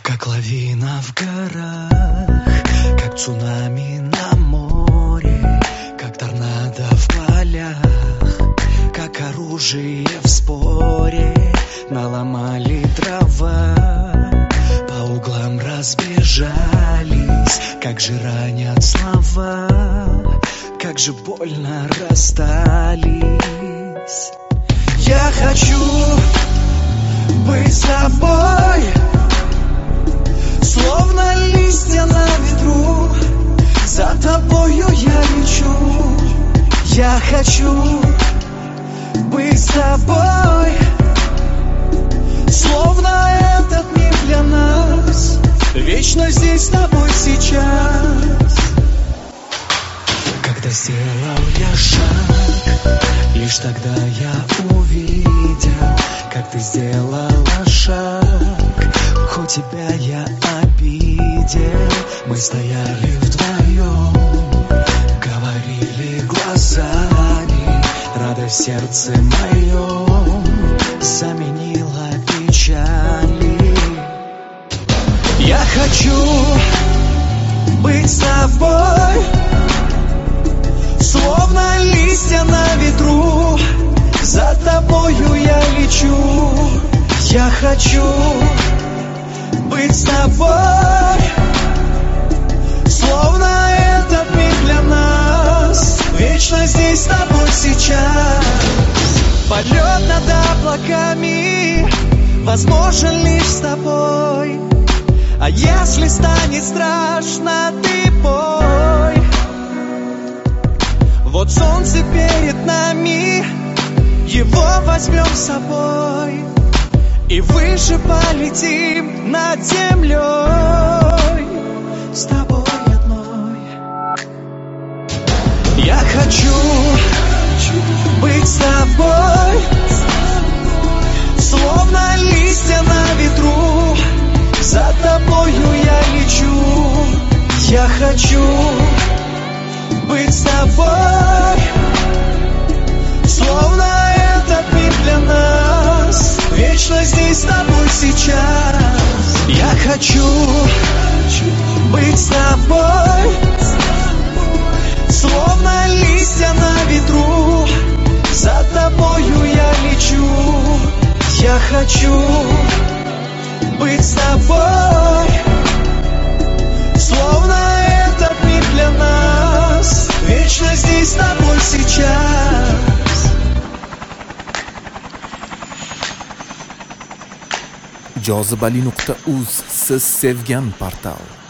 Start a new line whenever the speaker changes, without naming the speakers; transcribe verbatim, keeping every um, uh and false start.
Как лавина в горах, как цунами на море, как торнадо в полях, как оружие в споре. Наломали дрова, по углам разбежались, как же ранят слова, как же больно расстались. Я хочу быть с тобой, словно листья на ветру, за тобою я лечу. Я хочу быть с тобой, словно этот мир для нас вечно здесь с тобой сейчас. Когда сделал я шаг, лишь тогда я увидел, как ты сделала шаг. Хоть тебя я обидел, мы стояли вдвоем, говорили глазами, радость в сердце моем заменила печали. Я хочу быть с тобой, словно листья на ветру, за тобою я лечу. Я хочу быть с тобой, словно этот мир для нас вечно здесь с тобой сейчас. Полет над облаками возможен лишь с тобой, а если станет страшно, ты пой. Вот солнце перед нами, его возьмем с собой, и выше полетим над землей с тобой одной. Я хочу быть с тобой, словно листья на ветру, за тобою я лечу. Я хочу быть с тобой, словно этот мир для нас вечно здесь с тобой сейчас. Я хочу быть с тобой, словно листья на ветру, за тобою я лечу. Я хочу быть с тобой, словно этот мир для нас вечно здесь с тобой сейчас.
jozibali nuqta uz siz sevgan portal.